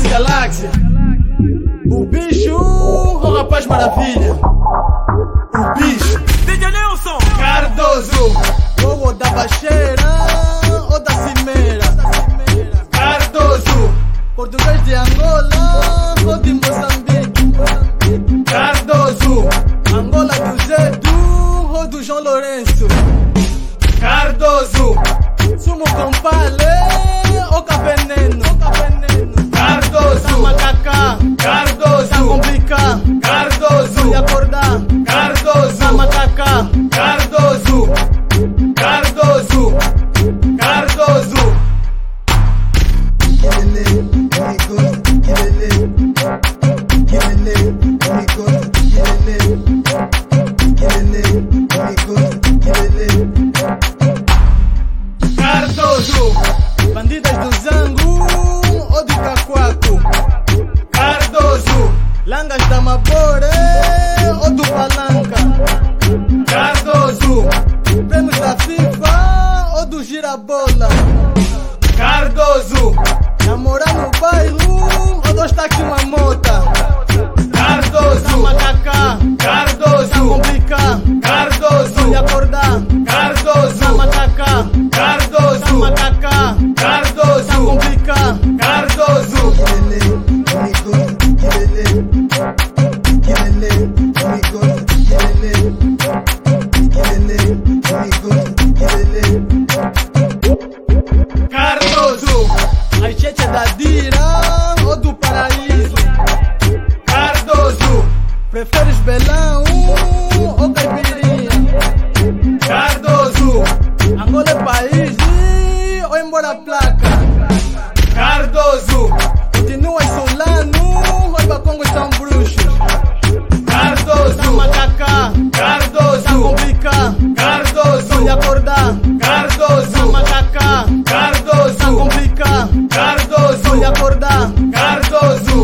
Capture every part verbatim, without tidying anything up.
galáxias. O bicho, o rapaz maravilha. O bicho D J Nelson Cardoso, ou da baixeira ou da cimeira. Cardoso, português de Angola ou de Moçambique. Cardoso, Angola do Zedu ou do João Lourenço. Cardoso, sumo com palé ou caveneno. Cardoso, macacá. Cardoso, tá complicar. Cardoso, e acordar. Cardoso, macacá. Cardoso, Cardoso, Cardoso. Kilele, me gosto, kilele, kilele, me gosto, kilele, kilele, me gosto, kilele. Cardoso, bandidas do Zango ou de Cacoaco. Cardoso, langas da Mabore ou do Palanca. Cardoso, prêmios da FIFA ou do Girabola. Cardoso, namorar no bairro ou dois táxis uma mota. Cardoso, macacá. Cardoso, tá complicar. Cardoso, e acordar. Cardoso, macacá. Cardoso, macacá. Cardoso, tá complicar. Cardoso, Kilele, me gosto, kilele, kilele, me gosto, kilele, kilele, me gosto, kilele. Cardoso, a checha da Dira ou do Paraíso. Cardoso, preferes Belão ou Caipirinha. Cardoso, Angola é país ou embora a placa. Cardoso, continuas solano ou Bacongo são bruxos. Cardoso, tá macacá. Cardoso, tá complicar. Cardoso, e acordar. Cardoso, tá macacá. Cardoso, tá complicar. Cardoso, e acordar. Cardoso.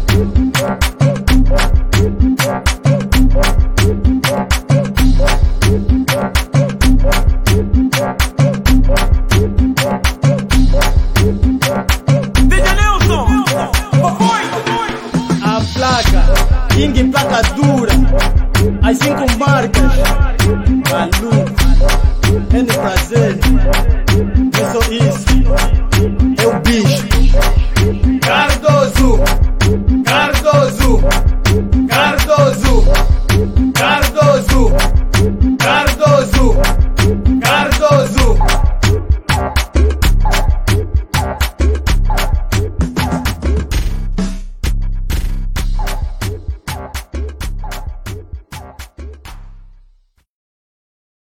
D J Nelson A placa, King placa dura. As cinco marcas,